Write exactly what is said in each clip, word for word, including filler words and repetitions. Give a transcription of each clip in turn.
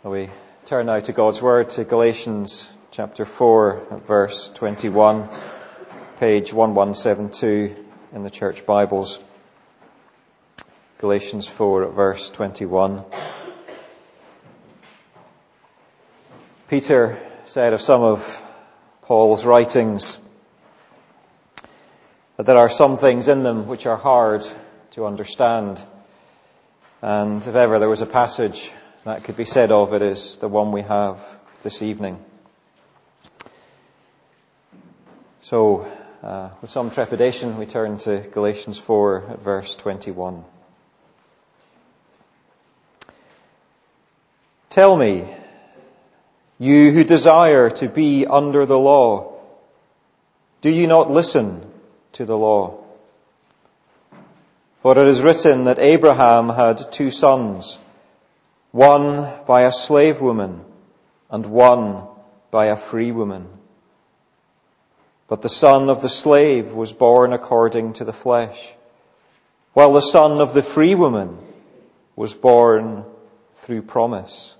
We turn now to God's Word, to Galatians chapter four, verse twenty-one, page eleven seventy-two in the Church Bibles. Galatians four, verse twenty-one. Peter said of some of Paul's writings that there are some things in them which are hard to understand. And if ever there was a passage that could be said of, it is the one we have this evening. So, uh, with some trepidation, we turn to Galatians four at verse twenty-one. Tell me, you who desire to be under the law, do you not listen to the law? For it is written that Abraham had two sons, one by a slave woman and one by a free woman. But the son of the slave was born according to the flesh, while the son of the free woman was born through promise.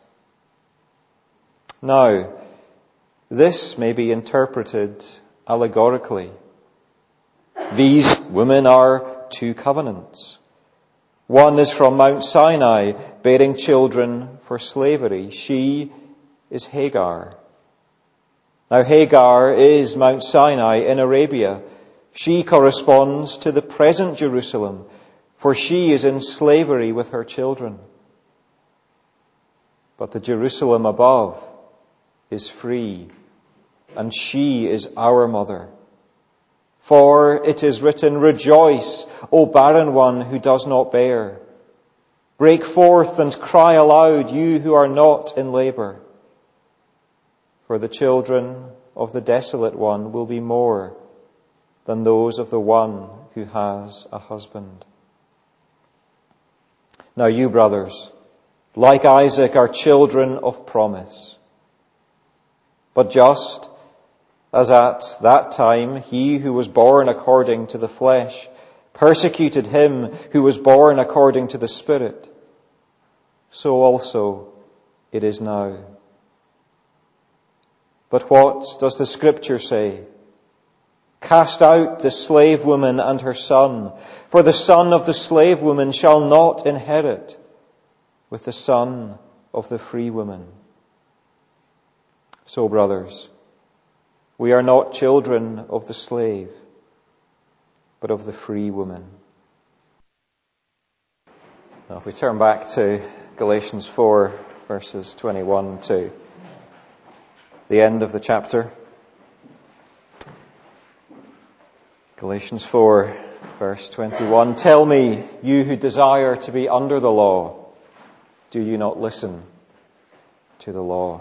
Now, this may be interpreted allegorically. These women are two covenants. One is from Mount Sinai, bearing children for slavery. She is Hagar. Now Hagar is Mount Sinai in Arabia. She corresponds to the present Jerusalem, for she is in slavery with her children. But the Jerusalem above is free, and she is our mother. For it is written, Rejoice, O barren one who does not bear. Break forth and cry aloud, you who are not in labor. For the children of the desolate one will be more than those of the one who has a husband. Now you, brothers, like Isaac, are children of promise. But just as at that time he who was born according to the flesh persecuted him who was born according to the Spirit, so also it is now. But what does the Scripture say? Cast out the slave woman and her son, for the son of the slave woman shall not inherit with the son of the free woman. So, brothers, we are not children of the slave, but of the free woman. Now, if we turn back to Galatians four, verses twenty-one to the end of the chapter. Galatians four, verse twenty-one. Tell me, you who desire to be under the law, do you not listen to the law?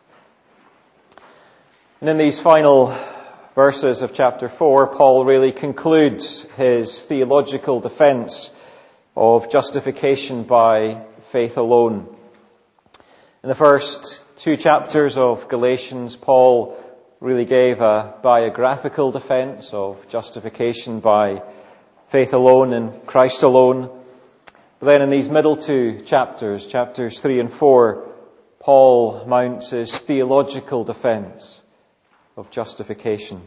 And in these final verses of chapter four, Paul really concludes his theological defense of justification by faith alone. In the first two chapters of Galatians, Paul really gave a biographical defense of justification by faith alone in Christ alone. But then in these middle two chapters, chapters three and four, Paul mounts his theological defense of justification.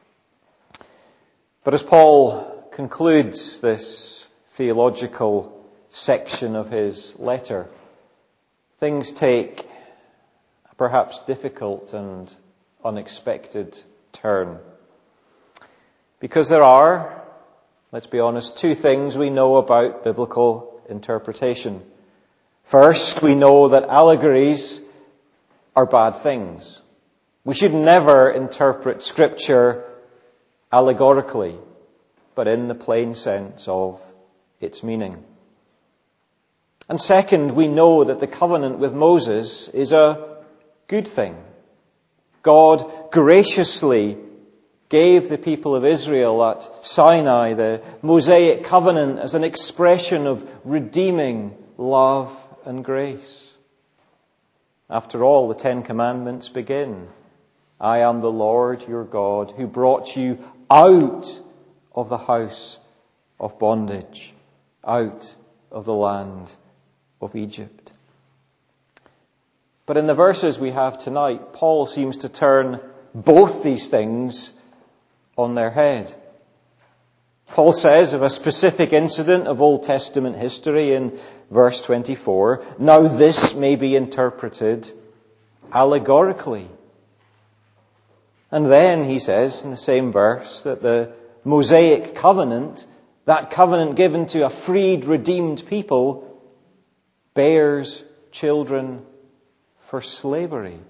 But as Paul concludes this theological section of his letter, things take a perhaps difficult and unexpected turn. Because there are, let's be honest, two things we know about biblical interpretation. First, we know that allegories are bad things. We should never interpret Scripture allegorically, but in the plain sense of its meaning. And second, we know that the covenant with Moses is a good thing. God graciously gave the people of Israel at Sinai the Mosaic covenant as an expression of redeeming love and grace. After all, the Ten Commandments begin, I am the Lord your God who brought you out of the house of bondage, out of the land of Egypt. But in the verses we have tonight, Paul seems to turn both these things on their head. Paul says of a specific incident of Old Testament history in verse twenty-four, now this may be interpreted allegorically. And then he says in the same verse that the Mosaic covenant, that covenant given to a freed, redeemed people, bears children for slavery.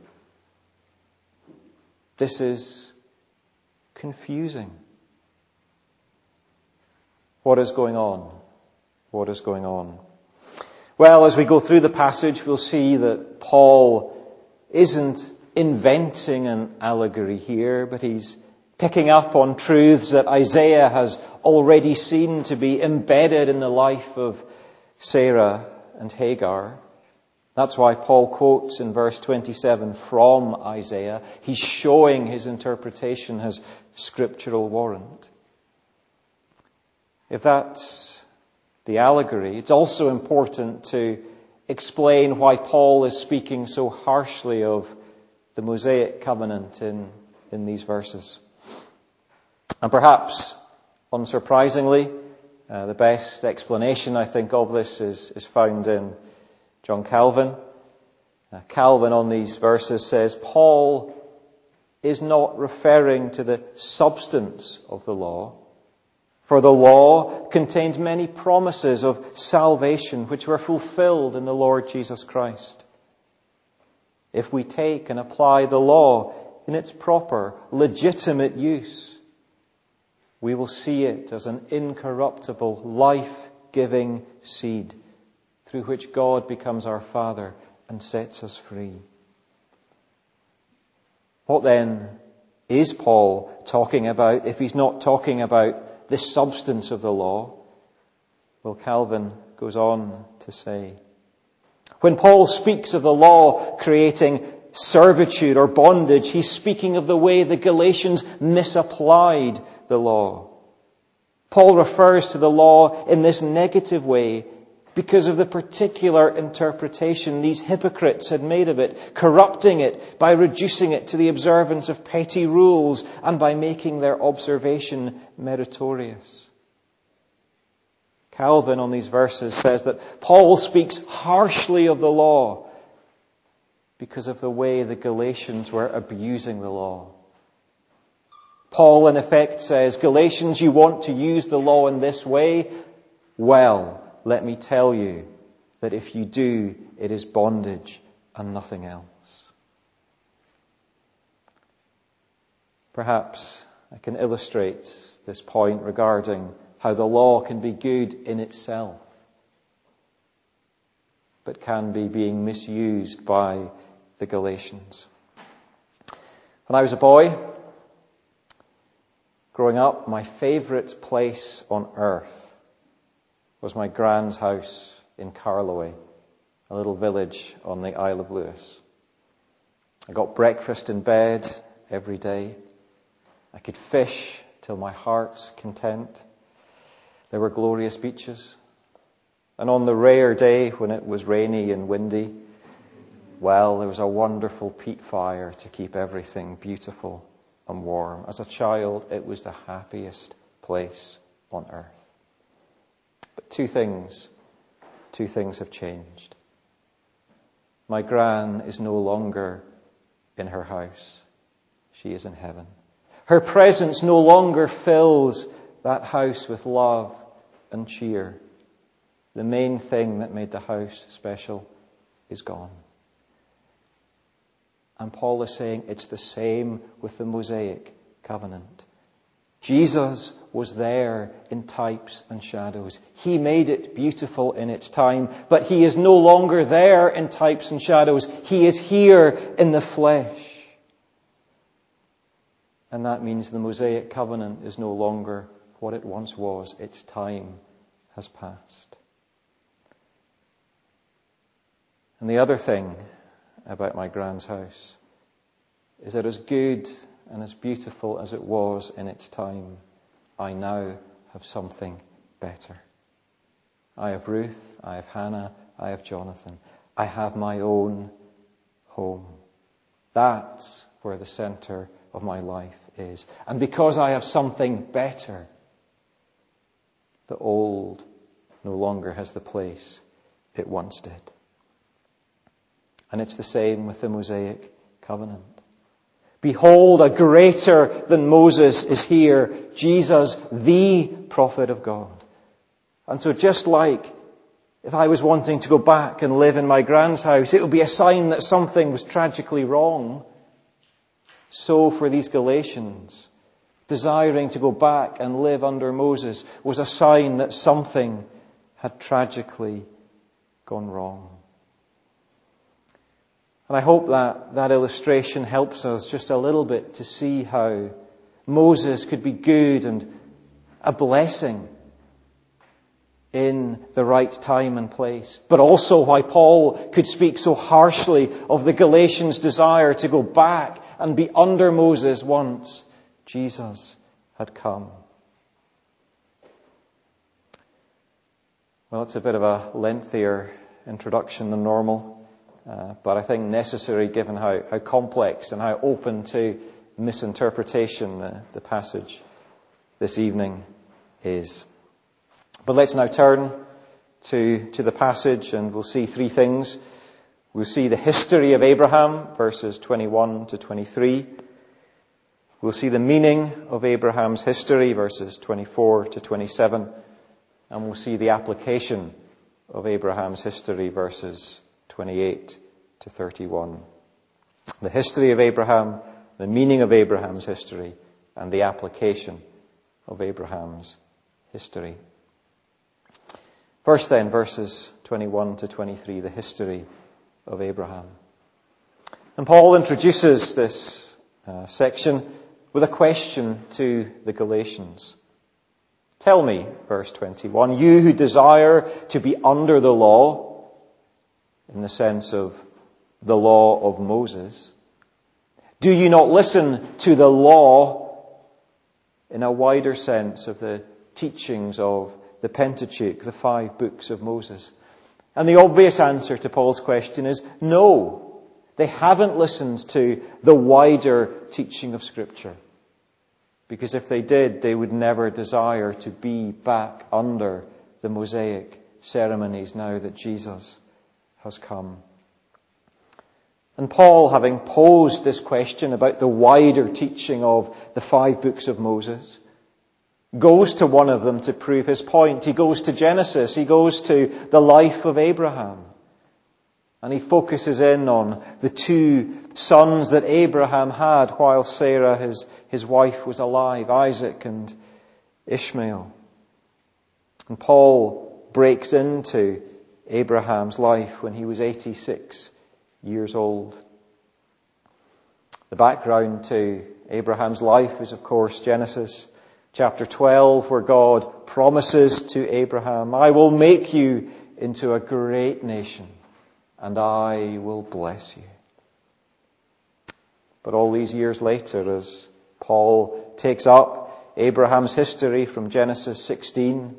This is confusing. What is going on? What is going on? Well, as we go through the passage, we'll see that Paul isn't inventing an allegory here, but he's picking up on truths that Isaiah has already seen to be embedded in the life of Sarah and Hagar. That's why Paul quotes in verse twenty-seven from Isaiah. He's showing his interpretation has scriptural warrant. If that's the allegory, it's also important to explain why Paul is speaking so harshly of the Mosaic covenant in, in these verses. And perhaps, unsurprisingly, uh, the best explanation, I think, of this is, is found in John Calvin. Uh, Calvin on these verses says, Paul is not referring to the substance of the law, for the law contained many promises of salvation which were fulfilled in the Lord Jesus Christ. If we take and apply the law in its proper, legitimate use, we will see it as an incorruptible, life-giving seed through which God becomes our Father and sets us free. What then is Paul talking about if he's not talking about the substance of the law? Well, Calvin goes on to say, when Paul speaks of the law creating servitude or bondage, he's speaking of the way the Galatians misapplied the law. Paul refers to the law in this negative way because of the particular interpretation these hypocrites had made of it, corrupting it by reducing it to the observance of petty rules and by making their observation meritorious. Calvin on these verses says that Paul speaks harshly of the law because of the way the Galatians were abusing the law. Paul in effect says, Galatians, you want to use the law in this way? Well, let me tell you that if you do, it is bondage and nothing else. Perhaps I can illustrate this point regarding how the law can be good in itself, but can be being misused by the Galatians. When I was a boy, growing up, my favourite place on earth was my grand's house in Carloway, a little village on the Isle of Lewis. I got breakfast in bed every day. I could fish till my heart's content. There were glorious beaches. And on the rare day when it was rainy and windy, well, there was a wonderful peat fire to keep everything beautiful and warm. As a child, it was the happiest place on earth. But two things, two things have changed. My gran is no longer in her house. She is in heaven. Her presence no longer fills that house with love and cheer. The main thing that made the house special is gone. And Paul is saying it's the same with the Mosaic covenant. Jesus was there in types and shadows. He made it beautiful in its time, but he is no longer there in types and shadows. He is here in the flesh. And that means the Mosaic covenant is no longer what it once was. Its time has passed. And the other thing about my grand's house is that as good and as beautiful as it was in its time, I now have something better. I have Ruth, I have Hannah, I have Jonathan. I have my own home. That's where the center of my life is. And because I have something better, the old no longer has the place it once did. And it's the same with the Mosaic covenant. Behold, a greater than Moses is here, Jesus, the prophet of God. And so just like if I was wanting to go back and live in my grand's house, it would be a sign that something was tragically wrong. So for these Galatians, desiring to go back and live under Moses was a sign that something had tragically gone wrong. And I hope that that illustration helps us just a little bit to see how Moses could be good and a blessing in the right time and place, but also why Paul could speak so harshly of the Galatians' desire to go back and be under Moses once Jesus had come. Well, it's a bit of a lengthier introduction than normal. Uh, but I think necessary given how, how complex and how open to misinterpretation the, the passage this evening is. But let's now turn to, to the passage and we'll see three things. We'll see the history of Abraham, verses twenty-one to twenty-three. We'll see the meaning of Abraham's history, verses twenty-four to twenty-seven. And we'll see the application of Abraham's history, verses twenty-eight to thirty-one. The history of Abraham, the meaning of Abraham's history, and the application of Abraham's history. First then, verses twenty-one to twenty-three, the history of Abraham. And Paul introduces this uh, section with a question to the Galatians. Tell me, verse twenty-one, you who desire to be under the law, in the sense of the law of Moses, do you not listen to the law in a wider sense of the teachings of the Pentateuch, the five books of Moses? And the obvious answer to Paul's question is no. They haven't listened to the wider teaching of Scripture. Because if they did, they would never desire to be back under the Mosaic ceremonies now that Jesus has come. And Paul, having posed this question about the wider teaching of the five books of Moses, goes to one of them to prove his point. He goes to Genesis. He goes to the life of Abraham. And he focuses in on the two sons that Abraham had while Sarah, his, his wife, was alive, Isaac and Ishmael. And Paul breaks into Abraham's life when he was eighty-six years old. The background to Abraham's life is, of course, Genesis chapter twelve, where God promises to Abraham, I will make you into a great nation, and I will bless you. But all these years later, as Paul takes up Abraham's history from Genesis sixteen,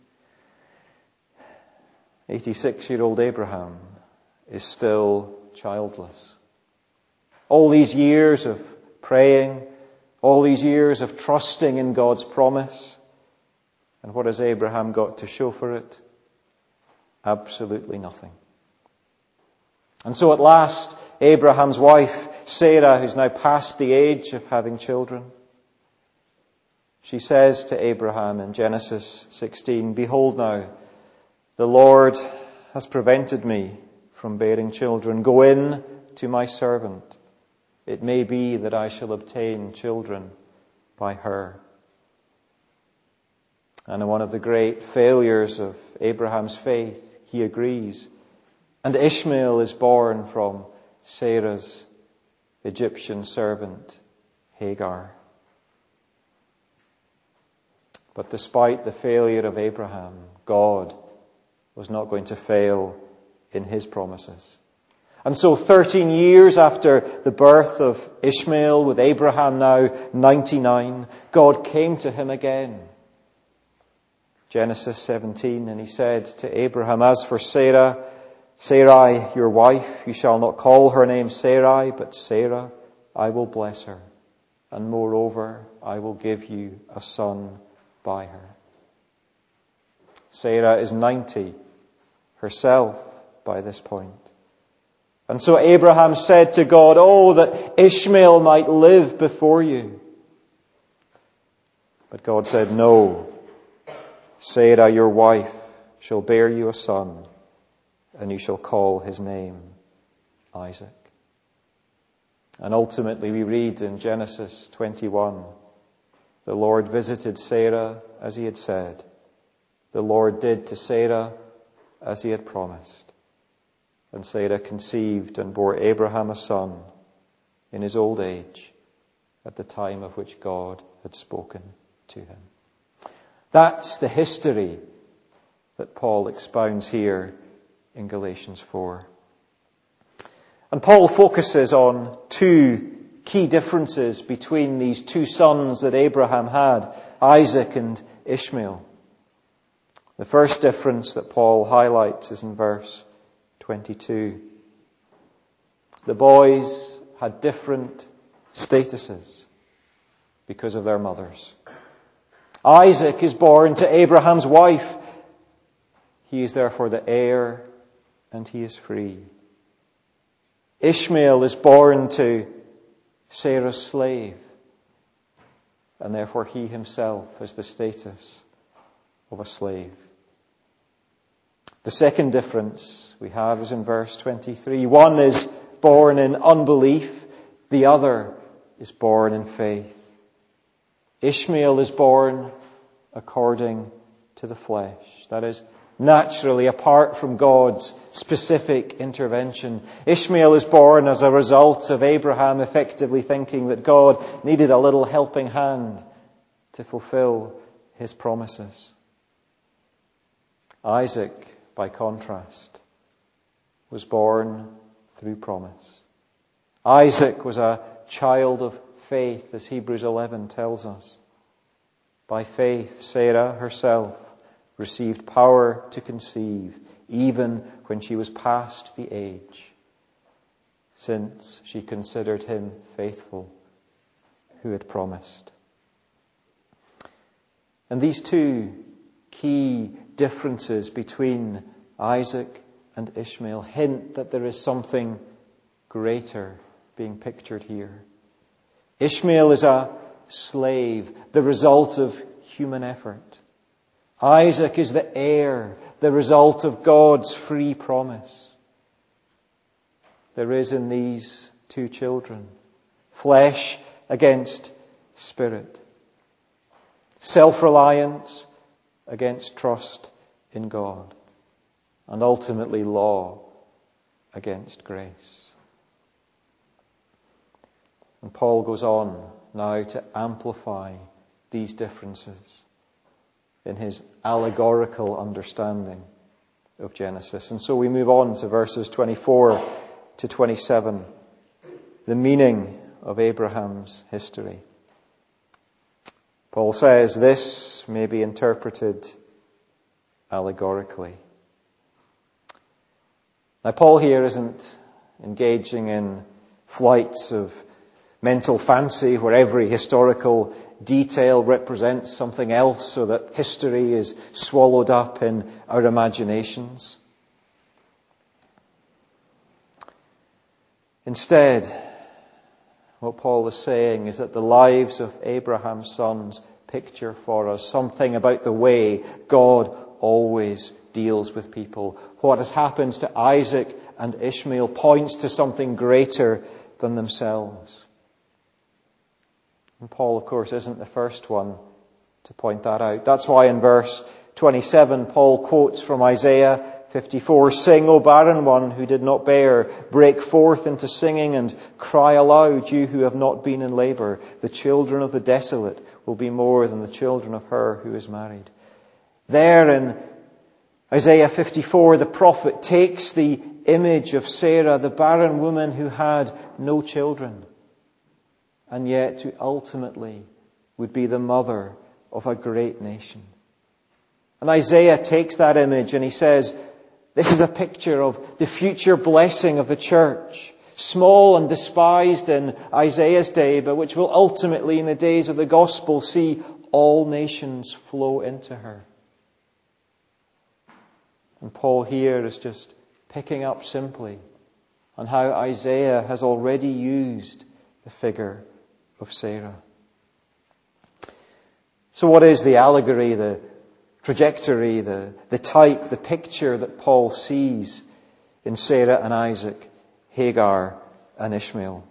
eighty-six-year-old Abraham is still childless. All these years of praying, all these years of trusting in God's promise, and what has Abraham got to show for it? Absolutely nothing. And so at last, Abraham's wife, Sarah, who's now past the age of having children, she says to Abraham in Genesis sixteen, behold now, the Lord has prevented me from bearing children. Go in to my servant. It may be that I shall obtain children by her. And in one of the great failures of Abraham's faith, he agrees. And Ishmael is born from Sarah's Egyptian servant, Hagar. But despite the failure of Abraham, God was not going to fail in his promises. And so thirteen years after the birth of Ishmael, with Abraham now ninety-nine, God came to him again. Genesis seventeen, and he said to Abraham, as for Sarah, Sarai, your wife, you shall not call her name Sarai, but Sarah. I will bless her, and moreover, I will give you a son by her. Sarah is ninety herself by this point. And so Abraham said to God, "Oh, that Ishmael might live before you." But God said, "No, Sarah, your wife, shall bear you a son, and you shall call his name Isaac." And ultimately we read in Genesis twenty-one, the Lord visited Sarah as he had said. The Lord did to Sarah as he had promised. And Sarah conceived and bore Abraham a son in his old age, at the time of which God had spoken to him. That's the history that Paul expounds here in Galatians four. And Paul focuses on two key differences between these two sons that Abraham had, Isaac and Ishmael. The first difference that Paul highlights is in verse twenty-two. The boys had different statuses because of their mothers. Isaac is born to Abraham's wife. He is therefore the heir, and he is free. Ishmael is born to Sarah's slave, and therefore he himself has the status of a slave. The second difference we have is in verse twenty-three. One is born in unbelief, the other is born in faith. Ishmael is born according to the flesh. That is, naturally, apart from God's specific intervention. Ishmael is born as a result of Abraham effectively thinking that God needed a little helping hand to fulfill his promises. Isaac, by contrast, was born through promise. Isaac was a child of faith, as Hebrews eleven tells us. By faith, Sarah herself received power to conceive, even when she was past the age, since she considered him faithful who had promised. And these two key differences between Isaac and Ishmael hint that there is something greater being pictured here. Ishmael is a slave, the result of human effort. Isaac is the heir, the result of God's free promise. There is in these two children flesh against spirit, self-reliance against trust in God, and ultimately law against grace. And Paul goes on now to amplify these differences in his allegorical understanding of Genesis. And so we move on to verses twenty-four to twenty-seven, the meaning of Abraham's history. Paul says this may be interpreted allegorically. Now, Paul here isn't engaging in flights of mental fancy where every historical detail represents something else so that history is swallowed up in our imaginations. Instead, what Paul is saying is that the lives of Abraham's sons picture for us something about the way God always deals with people. What has happened to Isaac and Ishmael points to something greater than themselves. And Paul, of course, isn't the first one to point that out. That's why in verse twenty-seven, Paul quotes from Isaiah fifty-four, "Sing, O barren one who did not bear, break forth into singing and cry aloud, you who have not been in labor. The children of the desolate will be more than the children of her who is married." There in Isaiah fifty-four, the prophet takes the image of Sarah, the barren woman who had no children, and yet who ultimately would be the mother of a great nation. And Isaiah takes that image and he says, This is a picture of the future blessing of the church, small and despised in Isaiah's day, but which will ultimately, in the days of the gospel, see all nations flow into her. And Paul here is just picking up simply on how Isaiah has already used the figure of Sarah. So what is the allegory, the trajectory, the, the type, the picture that Paul sees in Sarah and Isaac, Hagar and Ishmael?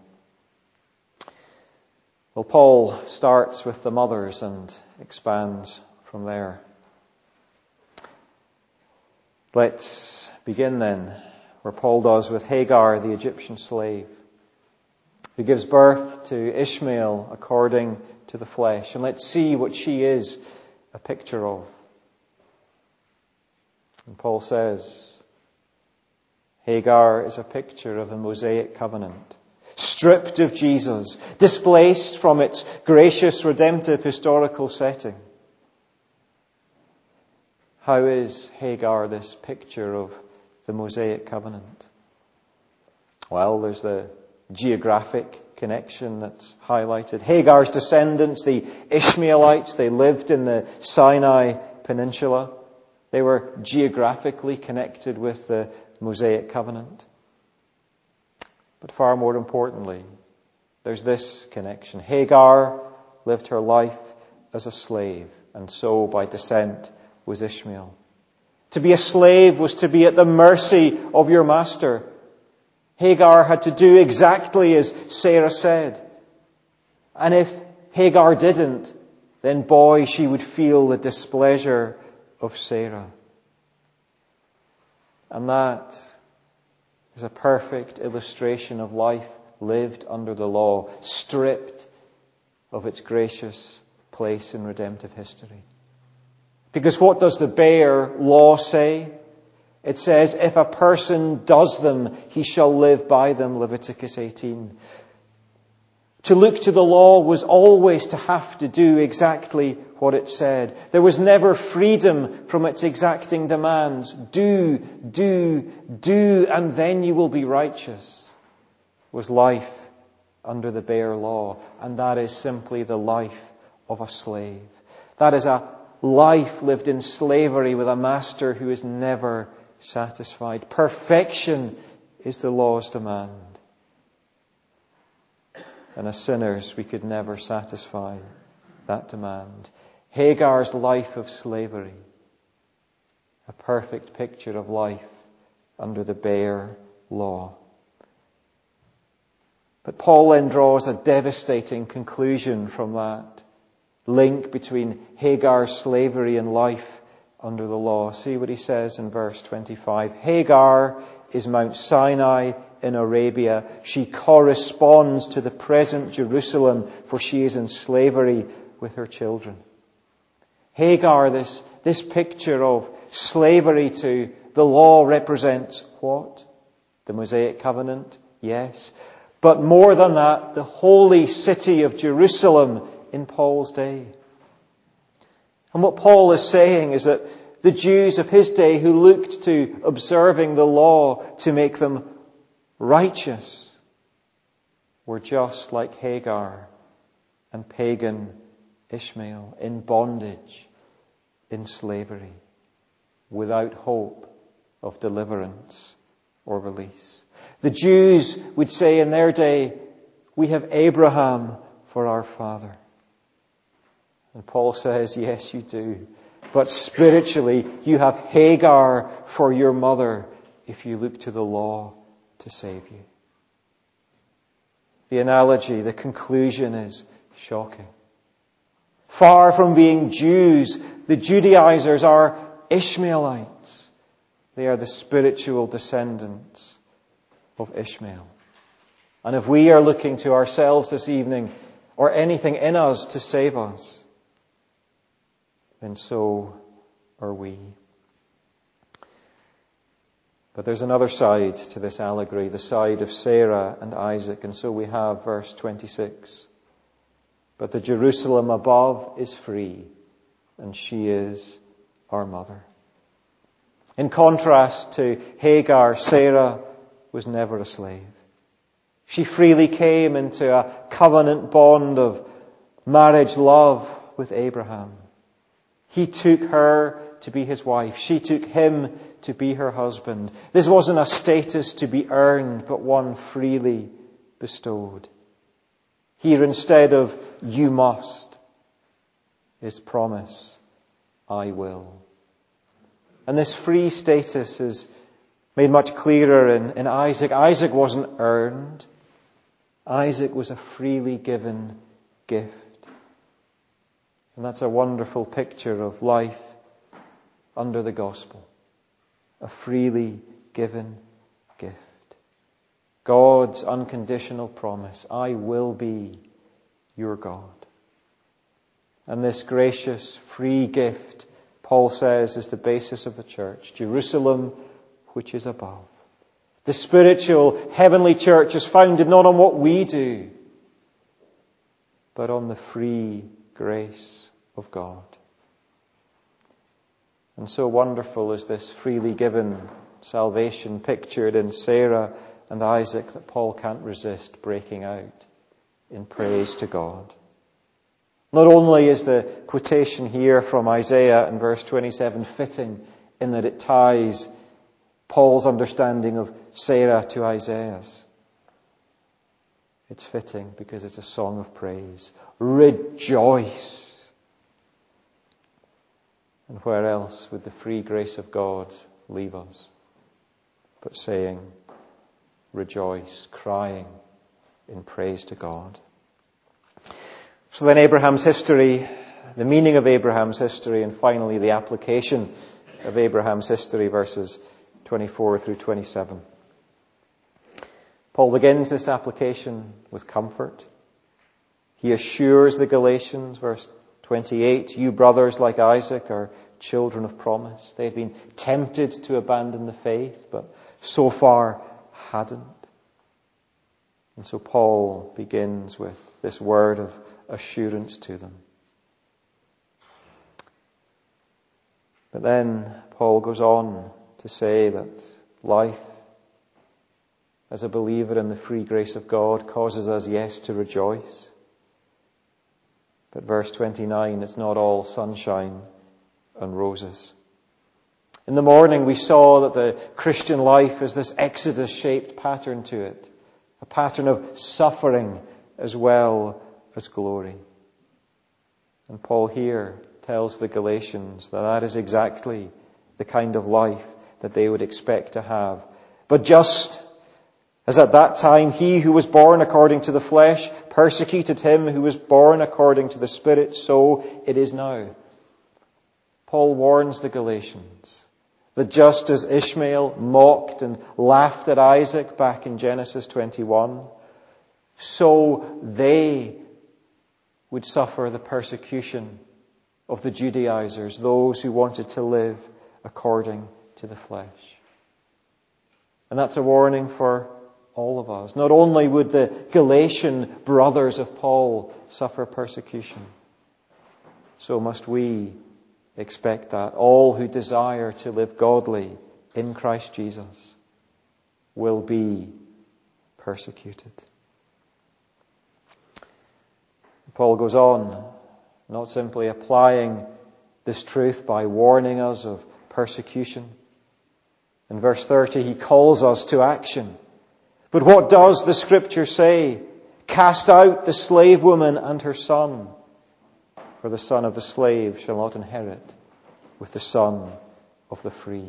Well, Paul starts with the mothers and expands from there. Let's begin then where Paul does with Hagar, the Egyptian slave, who gives birth to Ishmael according to the flesh. And let's see what she is a picture of. And Paul says, Hagar is a picture of the Mosaic covenant, stripped of Jesus, displaced from its gracious, redemptive, historical setting. How is Hagar this picture of the Mosaic covenant? Well, there's the geographic connection that's highlighted. Hagar's descendants, the Ishmaelites, they lived in the Sinai Peninsula. They were geographically connected with the Mosaic covenant. But far more importantly, there's this connection. Hagar lived her life as a slave, and so by descent was Ishmael. To be a slave was to be at the mercy of your master. Hagar had to do exactly as Sarah said. And if Hagar didn't, then boy, she would feel the displeasure of Sarah. And that is a perfect illustration of life lived under the law, stripped of its gracious place in redemptive history. Because what does the bare law say? It says, if a person does them, he shall live by them, Leviticus eighteen. To look to the law was always to have to do exactly what it said. There was never freedom from its exacting demands. Do, do, do, and then you will be righteous. Was life under the bare law. And that is simply the life of a slave. That is a life lived in slavery with a master who is never satisfied. Perfection is the law's demand. And as sinners, we could never satisfy that demand. Hagar's life of slavery, a perfect picture of life under the bare law. But Paul then draws a devastating conclusion from that link between Hagar's slavery and life under the law. See what he says in verse twenty-five. Hagar is Mount Sinai in Arabia. She corresponds to the present Jerusalem, for she is in slavery with her children. Hagar, this, this picture of slavery to the law, represents what? The Mosaic covenant, yes. But more than that, the holy city of Jerusalem in Paul's day. And what Paul is saying is that the Jews of his day who looked to observing the law to make them righteous were just like Hagar and pagan Ishmael, in bondage, in slavery, without hope of deliverance or release. The Jews would say in their day, we have Abraham for our father. And Paul says, yes, you do. But spiritually, you have Hagar for your mother if you look to the law to save you. The analogy, the conclusion is shocking. Far from being Jews, the Judaizers are Ishmaelites. They are the spiritual descendants of Ishmael. And if we are looking to ourselves this evening, or anything in us to save us, then so are we. But there's another side to this allegory, the side of Sarah and Isaac. And so we have verse twenty-six. But the Jerusalem above is free, and she is our mother. In contrast to Hagar, Sarah was never a slave. She freely came into a covenant bond of marriage love with Abraham. He took her to be his wife. She took him to be her husband. This wasn't a status to be earned, but one freely bestowed. Here, instead of "you must," is promise, "I will." And this free status is made much clearer in, in Isaac. Isaac wasn't earned. Isaac was a freely given gift. And that's a wonderful picture of life under the gospel. A freely given gift. God's unconditional promise, "I will be your God." And this gracious, free gift, Paul says, is the basis of the church. Jerusalem, which is above. The spiritual, heavenly church is founded not on what we do, but on the free grace of God. And so wonderful is this freely given salvation pictured in Sarah and Isaac that Paul can't resist breaking out in praise to God. Not only is the quotation here from Isaiah in verse twenty-seven fitting in that it ties Paul's understanding of Sarah to Isaiah's. It's fitting because it's a song of praise. Rejoice! And where else would the free grace of God leave us but saying, rejoice, crying in praise to God. So then Abraham's history, the meaning of Abraham's history, and finally the application of Abraham's history, verses twenty-four through twenty-seven. Paul begins this application with comfort. He assures the Galatians, verse twenty-eight, you brothers like Isaac are children of promise. They had been tempted to abandon the faith, but so far hadn't. And so Paul begins with this word of assurance to them. But then Paul goes on to say that life as a believer in the free grace of God causes us, yes, to rejoice. But verse twenty-nine, it's not all sunshine and roses. In the morning we saw that the Christian life has this Exodus-shaped pattern to it. A pattern of suffering as well as glory. And Paul here tells the Galatians that that is exactly the kind of life that they would expect to have. But just as at that time he who was born according to the flesh persecuted him who was born according to the Spirit, so it is now. Paul warns the Galatians that just as Ishmael mocked and laughed at Isaac back in Genesis twenty-one, so they would suffer the persecution of the Judaizers, those who wanted to live according to the flesh. And that's a warning for all of us. Not only would the Galatian brothers of Paul suffer persecution, so must we expect that. All who desire to live godly in Christ Jesus will be persecuted. Paul goes on, not simply applying this truth by warning us of persecution. In verse thirty, he calls us to action. But what does the Scripture say? Cast out the slave woman and her son, for the son of the slave shall not inherit with the son of the free.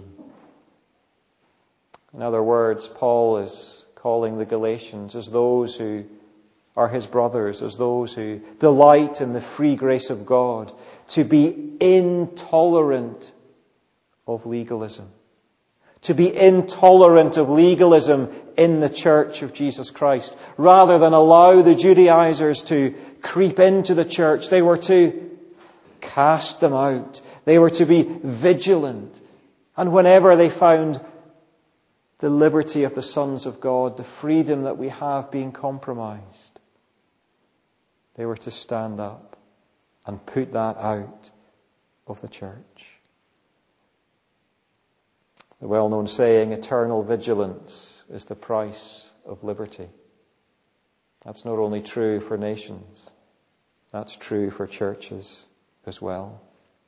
In other words, Paul is calling the Galatians as those who are his brothers, as those who delight in the free grace of God, to be intolerant of legalism. To be intolerant of legalism in the church of Jesus Christ. Rather than allow the Judaizers to creep into the church, they were to cast them out. They were to be vigilant. And whenever they found the liberty of the sons of God, the freedom that we have being compromised, they were to stand up and put that out of the church. The well-known saying, eternal vigilance is the price of liberty. That's not only true for nations, that's true for churches as well.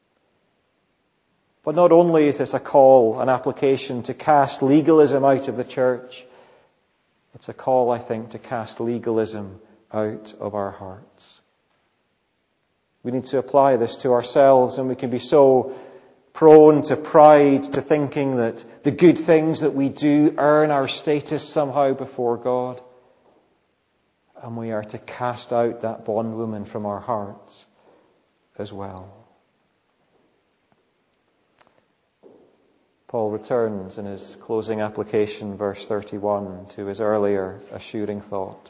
But not only is this a call, an application to cast legalism out of the church, it's a call, I think, to cast legalism out of our hearts. We need to apply this to ourselves, and we can be so prone to pride, to thinking that the good things that we do earn our status somehow before God. And we are to cast out that bondwoman from our hearts as well. Paul returns in his closing application, verse thirty-one, to his earlier assuring thought.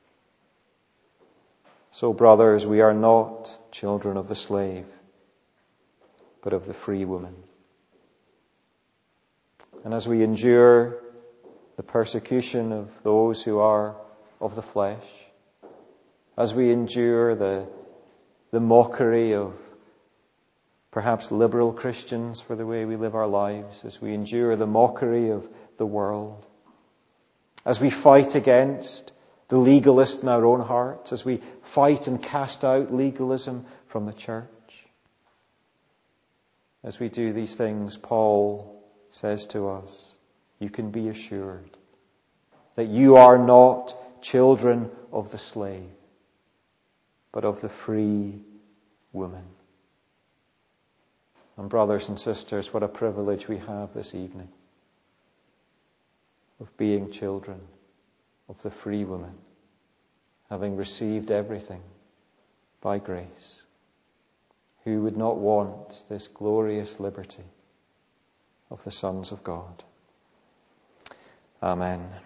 So, brothers, we are not children of the slave, but of the free woman. And as we endure the persecution of those who are of the flesh, as we endure the, the mockery of perhaps liberal Christians for the way we live our lives, as we endure the mockery of the world, as we fight against the legalist in our own hearts, as we fight and cast out legalism from the church, as we do these things, Paul says to us, you can be assured that you are not children of the slave, but of the free woman. And brothers and sisters, what a privilege we have this evening of being children of the free woman, having received everything by grace. Who would not want this glorious liberty of the sons of God? Amen.